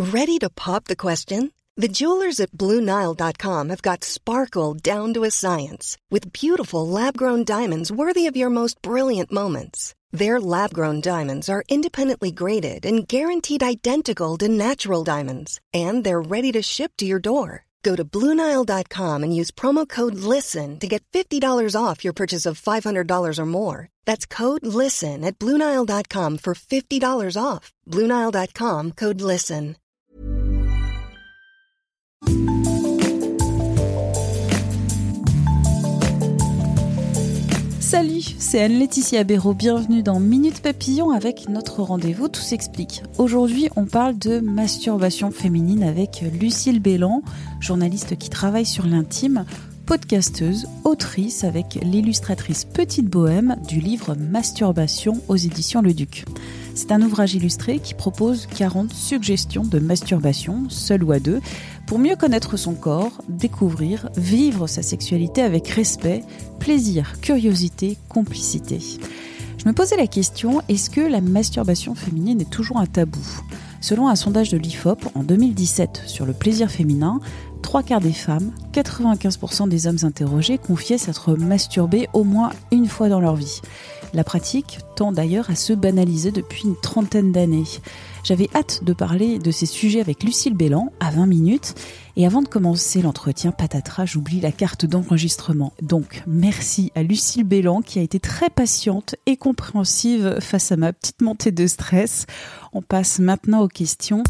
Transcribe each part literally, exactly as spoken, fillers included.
Ready to pop the question? The jewelers at Blue Nile dot com have got sparkle down to a science with beautiful lab-grown diamonds worthy of your most brilliant moments. Their lab-grown diamonds are independently graded and guaranteed identical to natural diamonds, and they're ready to ship to your door. Go to Blue Nile dot com and use promo code LISTEN to get fifty dollars off your purchase of five hundred dollars or more. That's code LISTEN at Blue Nile dot com for fifty dollars off. Blue Nile dot com, code LISTEN. Salut, c'est Anne-Laetitia Béraud, bienvenue dans Minute Papillon avec notre rendez-vous Tout s'explique. Aujourd'hui, on parle de masturbation féminine avec Lucille Béland, journaliste qui travaille sur l'intime, podcasteuse, autrice avec l'illustratrice Petite Bohème du livre Masturbation aux éditions Le Duc. C'est un ouvrage illustré qui propose quarante suggestions de masturbation, seule ou à deux, pour mieux connaître son corps, découvrir, vivre sa sexualité avec respect, plaisir, curiosité, complicité. Je me posais la question, est-ce que la masturbation féminine est toujours un tabou ? Selon un sondage de l'I F O P en deux mille dix-sept sur le plaisir féminin, trois quarts des femmes, quatre-vingt-quinze pour cent des hommes interrogés confiaient s'être masturbés au moins une fois dans leur vie. La pratique tend d'ailleurs à se banaliser depuis une trentaine d'années. J'avais hâte de parler de ces sujets avec Lucille Béland à vingt minutes. Et avant de commencer l'entretien, patatras, j'oublie la carte d'enregistrement. Donc, merci à Lucille Béland qui a été très patiente et compréhensive face à ma petite montée de stress. On passe maintenant aux questions.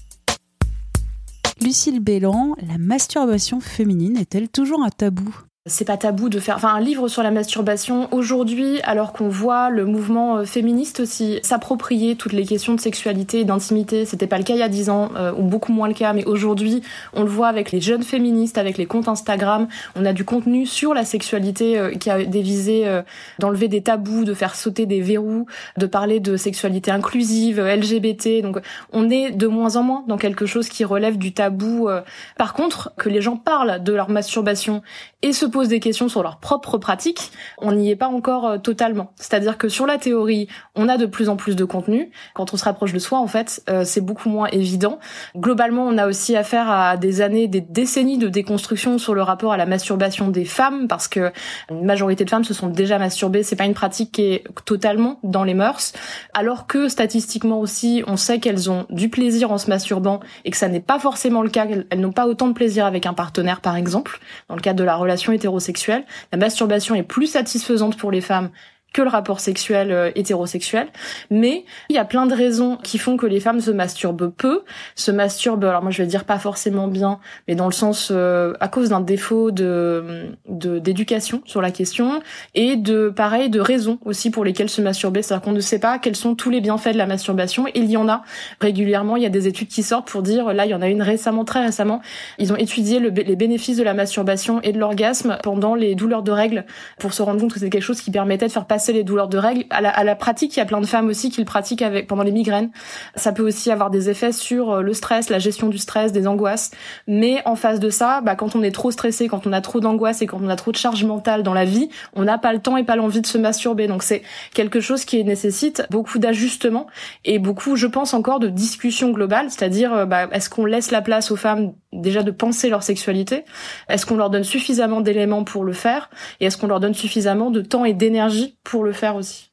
Lucille Béland, la masturbation féminine est-elle toujours un tabou ? C'est pas tabou de faire, enfin, un livre sur la masturbation aujourd'hui, alors qu'on voit le mouvement féministe aussi s'approprier toutes les questions de sexualité et d'intimité. C'était pas le cas il y a dix ans, euh, ou beaucoup moins le cas, mais aujourd'hui, on le voit avec les jeunes féministes, avec les comptes Instagram. On a du contenu sur la sexualité euh, qui a des visées euh, d'enlever des tabous, de faire sauter des verrous, de parler de sexualité inclusive, L G B T. Donc, on est de moins en moins dans quelque chose qui relève du tabou. Euh. Par contre, que les gens parlent de leur masturbation et se posent des questions sur leur propre pratique, on n'y est pas encore euh, totalement. C'est-à-dire que sur la théorie, on a de plus en plus de contenu. Quand on se rapproche de soi, en fait, euh, c'est beaucoup moins évident. Globalement, on a aussi affaire à des années, des décennies de déconstruction sur le rapport à la masturbation des femmes, parce que une majorité de femmes se sont déjà masturbées. C'est pas une pratique qui est totalement dans les mœurs. Alors que statistiquement aussi, on sait qu'elles ont du plaisir en se masturbant et que ça n'est pas forcément le cas. Elles n'ont pas autant de plaisir avec un partenaire, par exemple, dans le cadre de la relation hétérosexuelle. La masturbation est plus satisfaisante pour les femmes que le rapport sexuel euh, hétérosexuel, mais il y a plein de raisons qui font que les femmes se masturbent peu, se masturbent, alors moi je vais dire pas forcément bien, mais dans le sens euh, à cause d'un défaut de, de d'éducation sur la question, et de pareil de raisons aussi pour lesquelles se masturber, c'est-à-dire qu'on ne sait pas quels sont tous les bienfaits de la masturbation, et il y en a régulièrement. Il y a des études qui sortent pour dire, là il y en a une récemment, très récemment, ils ont étudié le, les bénéfices de la masturbation et de l'orgasme pendant les douleurs de règles, pour se rendre compte que c'est quelque chose qui permettait de faire passer les douleurs de règles. À la, à la pratique, il y a plein de femmes aussi qui le pratiquent avec, pendant les migraines. Ça peut aussi avoir des effets sur le stress, la gestion du stress, des angoisses. Mais en face de ça, bah, quand on est trop stressé, quand on a trop d'angoisse et quand on a trop de charge mentale dans la vie, on n'a pas le temps et pas l'envie de se masturber. Donc c'est quelque chose qui nécessite beaucoup d'ajustements et beaucoup, je pense, encore de discussion globale. C'est-à-dire, bah, est-ce qu'on laisse la place aux femmes déjà de penser leur sexualité? Est-ce qu'on leur donne suffisamment d'éléments pour le faire? Et est-ce qu'on leur donne suffisamment de temps et d'énergie pour le faire aussi?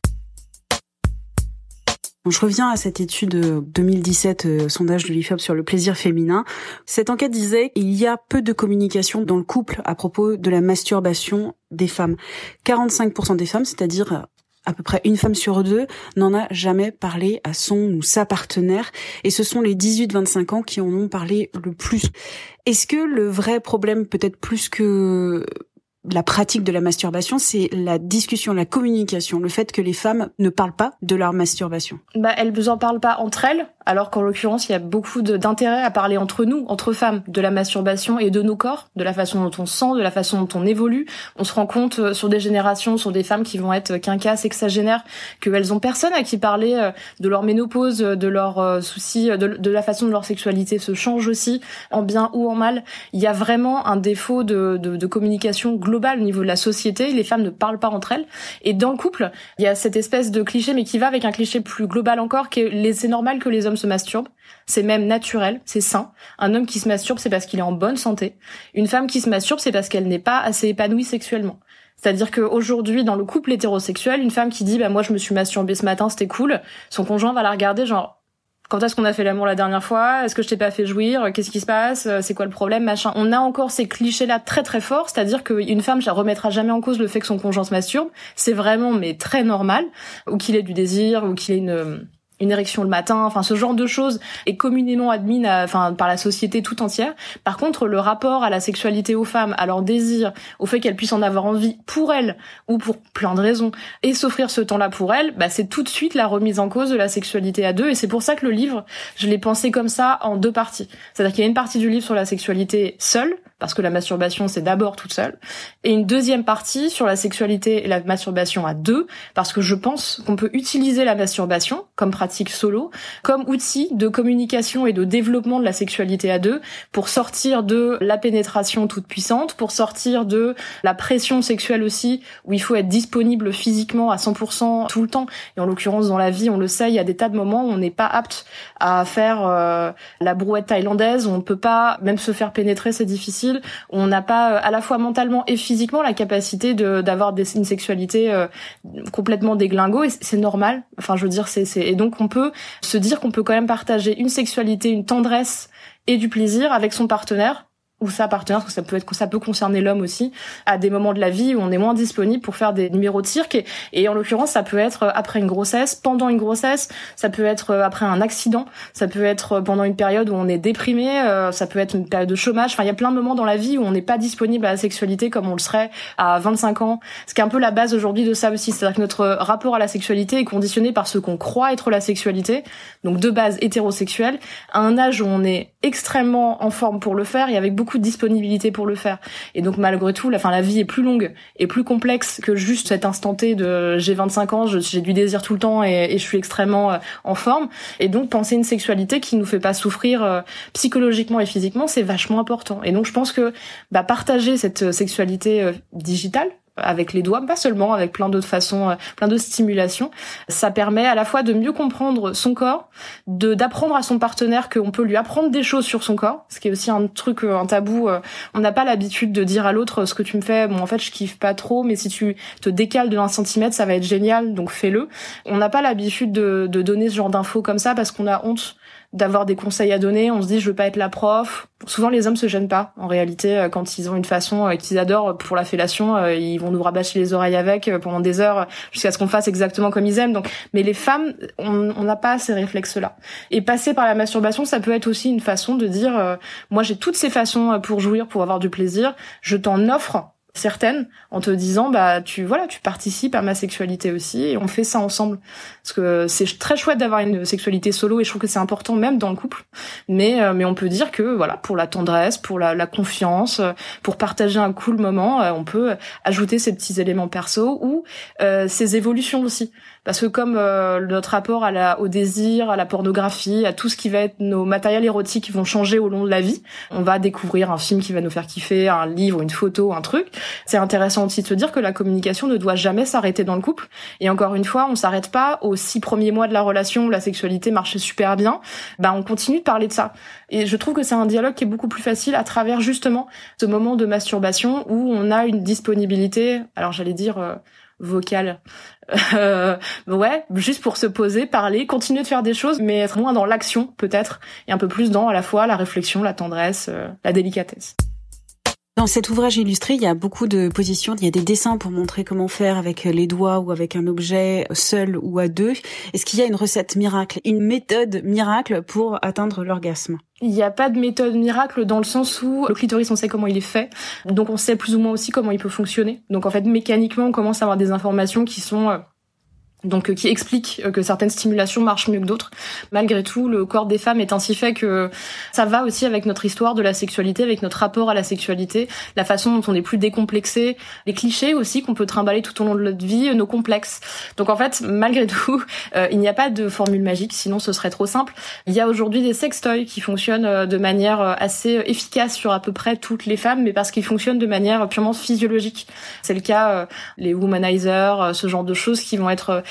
Je reviens à cette étude deux mille dix-sept, euh, sondage de l'I F O P sur le plaisir féminin. Cette enquête disait qu'il y a peu de communication dans le couple à propos de la masturbation des femmes. quarante-cinq pour cent des femmes, c'est-à-dire à peu près une femme sur deux, n'en a jamais parlé à son ou sa partenaire, et ce sont les dix-huit vingt-cinq ans qui en ont parlé le plus. Est-ce que le vrai problème, peut-être plus que la pratique de la masturbation, c'est la discussion, la communication, le fait que les femmes ne parlent pas de leur masturbation? Bah, elles ne en parlent pas entre elles, alors qu'en l'occurrence, il y a beaucoup de, d'intérêt à parler entre nous, entre femmes, de la masturbation et de nos corps, de la façon dont on se sent, de la façon dont on évolue. On se rend compte sur des générations, sur des femmes qui vont être quinquas, sexagénaires, qu'elles ont personne à qui parler de leur ménopause, de leurs soucis, de, de la façon dont leur sexualité se change aussi, en bien ou en mal. Il y a vraiment un défaut de, de, de communication globale au niveau de la société. Les femmes ne parlent pas entre elles. Et dans le couple, il y a cette espèce de cliché, mais qui va avec un cliché plus global encore, que les, c'est normal que les hommes hommes se masturbent. C'est même naturel, c'est sain. Un homme qui se masturbe, c'est parce qu'il est en bonne santé. Une femme qui se masturbe, c'est parce qu'elle n'est pas assez épanouie sexuellement. C'est-à-dire qu'aujourd'hui, dans le couple hétérosexuel, une femme qui dit bah moi je me suis masturbée ce matin, c'était cool, son conjoint va la regarder genre quand est-ce qu'on a fait l'amour la dernière fois? Est-ce que je t'ai pas fait jouir? Qu'est-ce qui se passe? C'est quoi le problème? Machin. On a encore ces clichés-là très très forts, c'est-à-dire qu'une femme ne remettra jamais en cause le fait que son conjoint se masturbe. C'est vraiment mais très normal, ou qu'il ait du désir, ou qu'il ait une une érection le matin, enfin ce genre de choses est communément admis enfin par la société tout entière. Par contre, le rapport à la sexualité aux femmes, à leur désir, au fait qu'elles puissent en avoir envie pour elles ou pour plein de raisons et s'offrir ce temps-là pour elles, bah c'est tout de suite la remise en cause de la sexualité à deux et c'est pour ça que le livre, je l'ai pensé comme ça en deux parties. C'est-à-dire qu'il y a une partie du livre sur la sexualité seule, parce que la masturbation c'est d'abord toute seule, et une deuxième partie sur la sexualité et la masturbation à deux, parce que je pense qu'on peut utiliser la masturbation comme pratique solo, comme outil de communication et de développement de la sexualité à deux, pour sortir de la pénétration toute puissante, pour sortir de la pression sexuelle aussi, où il faut être disponible physiquement à cent pour cent tout le temps, et en l'occurrence dans la vie, on le sait, il y a des tas de moments où on n'est pas apte à faire euh, la brouette thaïlandaise, où on peut pas, même se faire pénétrer c'est difficile, où on n'a pas à la fois mentalement et physiquement la capacité de d'avoir des, une sexualité euh, complètement déglingo, et c'est normal, enfin je veux dire c'est c'est et donc on peut se dire qu'on peut quand même partager une sexualité, une tendresse et du plaisir avec son partenaire ou sa partenaire, parce que ça peut être, ça peut concerner l'homme aussi, à des moments de la vie où on est moins disponible pour faire des numéros de cirque, et, et en l'occurrence, ça peut être après une grossesse, pendant une grossesse, ça peut être après un accident, ça peut être pendant une période où on est déprimé, euh, ça peut être une période de chômage, enfin, il y a plein de moments dans la vie où on n'est pas disponible à la sexualité comme on le serait à vingt-cinq ans, ce qui est un peu la base aujourd'hui de ça aussi, c'est-à-dire que notre rapport à la sexualité est conditionné par ce qu'on croit être la sexualité, donc de base hétérosexuelle, à un âge où on est extrêmement en forme pour le faire et avec beaucoup de disponibilité pour le faire. Et donc malgré tout, la, fin, la vie est plus longue et plus complexe que juste cet instant T de j'ai vingt-cinq ans, je, j'ai du désir tout le temps et, et je suis extrêmement euh, en forme. Et donc penser une sexualité qui nous fait pas souffrir euh, psychologiquement et physiquement, c'est vachement important. Et donc je pense que bah, partager cette sexualité euh, digitale, avec les doigts, pas seulement, avec plein d'autres façons, euh, plein d'autres stimulations. Ça permet à la fois de mieux comprendre son corps, de d'apprendre à son partenaire qu'on peut lui apprendre des choses sur son corps, ce qui est aussi un truc, un tabou. Euh, on n'a pas l'habitude de dire à l'autre ce que tu me fais, bon en fait je kiffe pas trop, mais si tu te décales de un centimètre, ça va être génial, donc fais-le. On n'a pas l'habitude de, de donner ce genre d'infos comme ça parce qu'on a honte d'avoir des conseils à donner, on se dit je veux pas être la prof. Souvent les hommes se gênent pas, en réalité, quand ils ont une façon qu'ils adorent pour la fellation, ils vont nous rabâcher les oreilles avec pendant des heures jusqu'à ce qu'on fasse exactement comme ils aiment. Donc, mais les femmes, on n'a pas ces réflexes-là. Et passer par la masturbation, ça peut être aussi une façon de dire euh, moi j'ai toutes ces façons pour jouir, pour avoir du plaisir, je t'en offre certaines en te disant bah tu voilà tu participes à ma sexualité aussi et on fait ça ensemble parce que c'est très chouette d'avoir une sexualité solo et je trouve que c'est important même dans le couple mais euh, mais on peut dire que voilà pour la tendresse, pour la, la confiance, pour partager un cool moment, euh, on peut ajouter ces petits éléments perso ou euh, ces évolutions aussi parce que comme euh, notre rapport à la au désir, à la pornographie, à tout ce qui va être nos matériels érotiques qui vont changer au long de la vie, on va découvrir un film qui va nous faire kiffer, un livre, une photo, un truc. C'est intéressant aussi de se dire que la communication ne doit jamais s'arrêter dans le couple. Et encore une fois, on s'arrête pas aux six premiers mois de la relation où la sexualité marchait super bien. Ben, on continue de parler de ça. Et je trouve que c'est un dialogue qui est beaucoup plus facile à travers justement ce moment de masturbation où on a une disponibilité, alors j'allais dire euh, vocale, euh, ouais, juste pour se poser, parler, continuer de faire des choses, mais être moins dans l'action peut-être, et un peu plus dans à la fois la réflexion, la tendresse, euh, la délicatesse. Dans cet ouvrage illustré, il y a beaucoup de positions, il y a des dessins pour montrer comment faire avec les doigts ou avec un objet seul ou à deux. Est-ce qu'il y a une recette miracle, une méthode miracle pour atteindre l'orgasme ? Il n'y a pas de méthode miracle dans le sens où le clitoris, on sait comment il est fait, donc on sait plus ou moins aussi comment il peut fonctionner. Donc en fait, mécaniquement, on commence à avoir des informations qui sont... Euh, donc qui explique que certaines stimulations marchent mieux que d'autres. Malgré tout, le corps des femmes est ainsi fait que ça va aussi avec notre histoire de la sexualité, avec notre rapport à la sexualité, la façon dont on est plus décomplexé, les clichés aussi qu'on peut trimballer tout au long de notre vie, nos complexes. Donc en fait, malgré tout, euh, il n'y a pas de formule magique, sinon ce serait trop simple. Il y a aujourd'hui des sextoys qui fonctionnent de manière assez efficace sur à peu près toutes les femmes, mais parce qu'ils fonctionnent de manière purement physiologique. C'est le cas euh, les womanizers, ce genre de choses qui vont être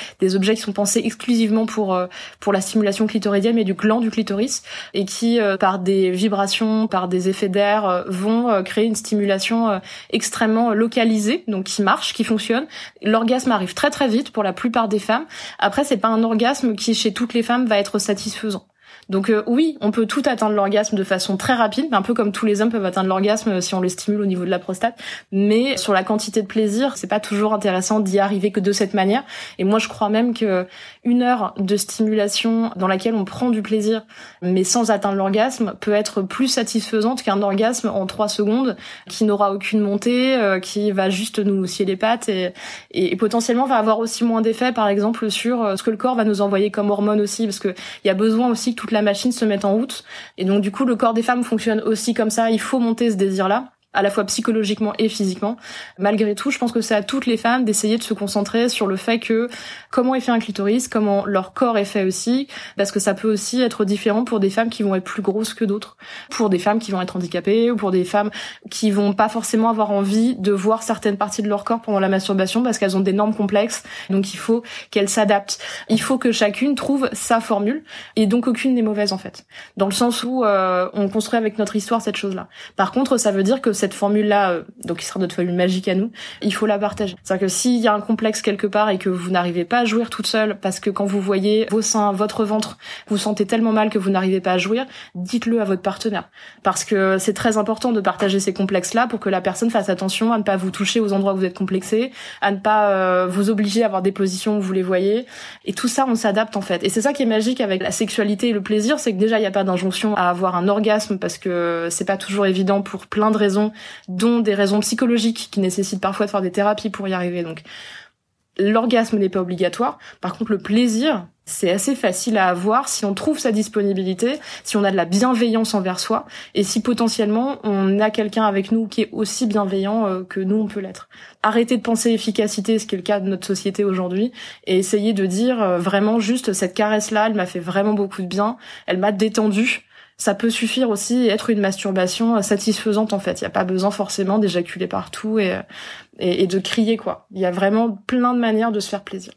des objets qui sont pensés exclusivement pour euh, pour la stimulation clitoridienne et du gland du clitoris et qui euh, par des vibrations, par des effets d'air euh, vont euh, créer une stimulation euh, extrêmement localisée, donc qui marche, qui fonctionne. L'orgasme arrive très très vite pour la plupart des femmes. Après, c'est pas un orgasme qui chez toutes les femmes va être satisfaisant. Donc euh, oui, on peut tout atteindre l'orgasme de façon très rapide, un peu comme tous les hommes peuvent atteindre l'orgasme si on le stimule au niveau de la prostate, mais sur la quantité de plaisir, c'est pas toujours intéressant d'y arriver que de cette manière. Et moi, je crois même que une heure de stimulation dans laquelle on prend du plaisir, mais sans atteindre l'orgasme, peut être plus satisfaisante qu'un orgasme en trois secondes qui n'aura aucune montée, euh, qui va juste nous scier les pattes et, et, et potentiellement va avoir aussi moins d'effet, par exemple, sur euh, ce que le corps va nous envoyer comme hormones aussi, parce que il y a besoin aussi que toute la machine se mette en route. Et donc, du coup, le corps des femmes fonctionne aussi comme ça. Il faut monter ce désir-là, à la fois psychologiquement et physiquement. Malgré tout, je pense que c'est à toutes les femmes d'essayer de se concentrer sur le fait que comment est fait un clitoris, comment leur corps est fait aussi, parce que ça peut aussi être différent pour des femmes qui vont être plus grosses que d'autres, pour des femmes qui vont être handicapées ou pour des femmes qui vont pas forcément avoir envie de voir certaines parties de leur corps pendant la masturbation parce qu'elles ont des normes complexes. Donc il faut qu'elles s'adaptent. Il faut que chacune trouve sa formule et donc aucune n'est mauvaise en fait. Dans le sens où euh, on construit avec notre histoire cette chose-là. Par contre, ça veut dire que cette formule-là, euh, donc qui sera notre formule magique à nous, il faut la partager. C'est-à-dire que s'il y a un complexe quelque part et que vous n'arrivez pas à jouir toute seule, parce que quand vous voyez vos seins, votre ventre, vous sentez tellement mal que vous n'arrivez pas à jouir, dites-le à votre partenaire. Parce que c'est très important de partager ces complexes-là pour que la personne fasse attention à ne pas vous toucher aux endroits où vous êtes complexé, à ne pas euh, vous obliger à avoir des positions où vous les voyez. Et tout ça, on s'adapte en fait. Et c'est ça qui est magique avec la sexualité et le plaisir, c'est que déjà, il n'y a pas d'injonction à avoir un orgasme parce que c'est pas toujours évident pour plein de raisons, dont des raisons psychologiques qui nécessitent parfois de faire des thérapies pour y arriver. Donc, l'orgasme n'est pas obligatoire. Par contre, le plaisir, c'est assez facile à avoir si on trouve sa disponibilité, si on a de la bienveillance envers soi et si potentiellement on a quelqu'un avec nous qui est aussi bienveillant euh, que nous on peut l'être. Arrêtez de penser efficacité, ce qui est le cas de notre société aujourd'hui, et essayez de dire euh, vraiment juste cette caresse-là, elle m'a fait vraiment beaucoup de bien, elle m'a détendu. Ça peut suffire aussi être une masturbation satisfaisante en fait. Il n'y a pas besoin forcément d'éjaculer partout et, et, et de crier quoi. Il y a vraiment plein de manières de se faire plaisir.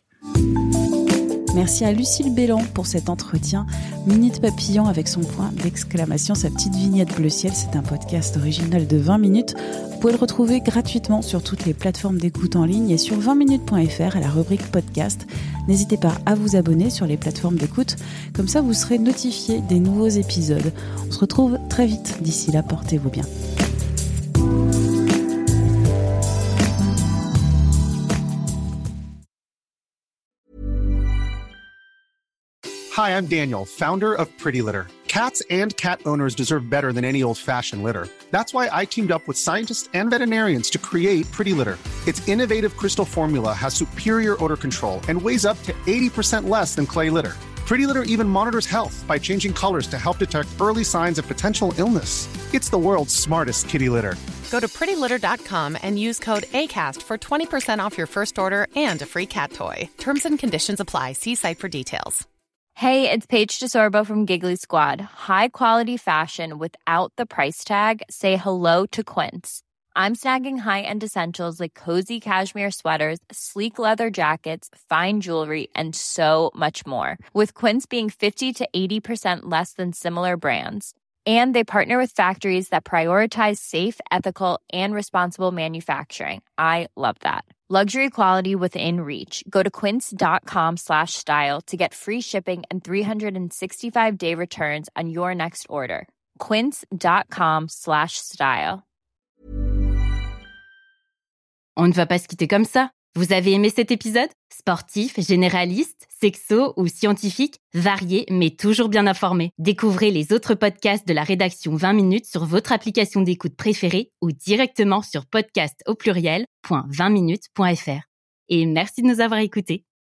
Merci à Lucille Bélan pour cet entretien. Minute Papillon avec son point d'exclamation, sa petite vignette bleu ciel. C'est un podcast original de vingt minutes. Vous pouvez le retrouver gratuitement sur toutes les plateformes d'écoute en ligne et sur vingt minutes point f r à la rubrique podcast. N'hésitez pas à vous abonner sur les plateformes d'écoute. Comme ça, vous serez notifié des nouveaux épisodes. On se retrouve très vite. D'ici là, portez-vous bien. Hi, I'm Daniel, founder of Pretty Litter. Cats and cat owners deserve better than any old-fashioned litter. That's why I teamed up with scientists and veterinarians to create Pretty Litter. Its innovative crystal formula has superior odor control and weighs up to eighty percent less than clay litter. Pretty Litter even monitors health by changing colors to help detect early signs of potential illness. It's the world's smartest kitty litter. Go to pretty litter dot com and use code ACAST for twenty percent off your first order and a free cat toy. Terms and conditions apply. See site for details. Hey, it's Paige DeSorbo from Giggly Squad. High quality fashion without the price tag. Say hello to Quince. I'm snagging high-end essentials like cozy cashmere sweaters, sleek leather jackets, fine jewelry, and so much more. With Quince being fifty to eighty percent less than similar brands. And they partner with factories that prioritize safe, ethical, and responsible manufacturing. I love that. Luxury quality within reach. Go to quince.com slash style to get free shipping and three sixty-five day returns on your next order. Quince.com slash style. On ne va pas se quitter comme ça. Vous avez aimé cet épisode ? Sportif, généraliste, sexo ou scientifique, varié mais toujours bien informé. Découvrez les autres podcasts de la rédaction vingt minutes sur votre application d'écoute préférée ou directement sur podcast au pluriel point vingt minutes point f r. Et merci de nous avoir écoutés.